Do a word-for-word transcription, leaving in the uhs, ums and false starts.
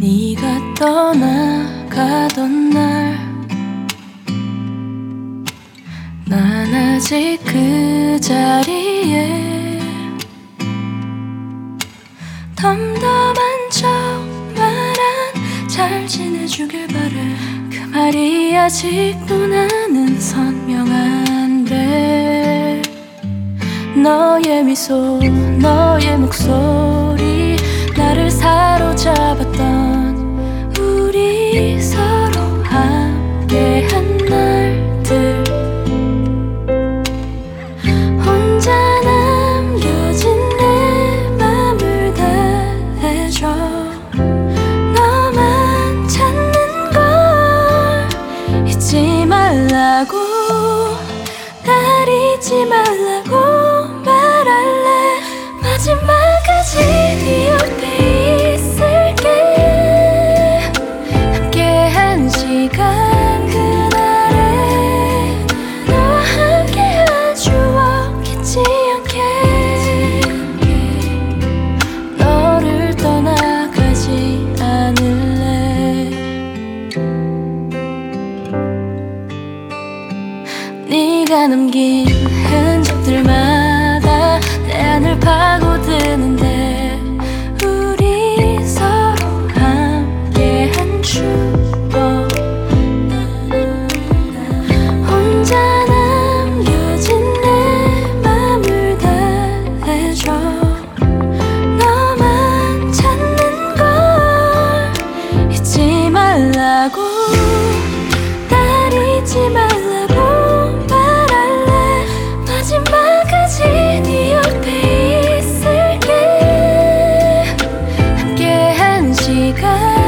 네가 떠나가던 날 난 아직 그 자리에 덤덤한 척 말한 잘 지내주길 바래. 그 말이 아직도 나는 선명한데 너의 미소 너의 목소리 나를 사로잡았던 우리 서로 함께한 날들 혼자 남겨진 내 맘을 달래줘. 너만 찾는 걸 잊지 말라고 날 잊지 말라고 말할래. 마지막까지 네 옆에 있을게. 함께한 시간 그날에 너와 함께한 추억 잊지 않게. 너를 떠나가지 않을래. 네가 남긴 흔적들마다 내 안을 파고드는데 우리 서로 함께한 추억 혼자 남겨진 내 맘을 달래줘. 너만 찾는 걸 잊지 말라고 날 잊지 말라고 말할래. 마지막까지 네 옆에 있을게. 함께한 시간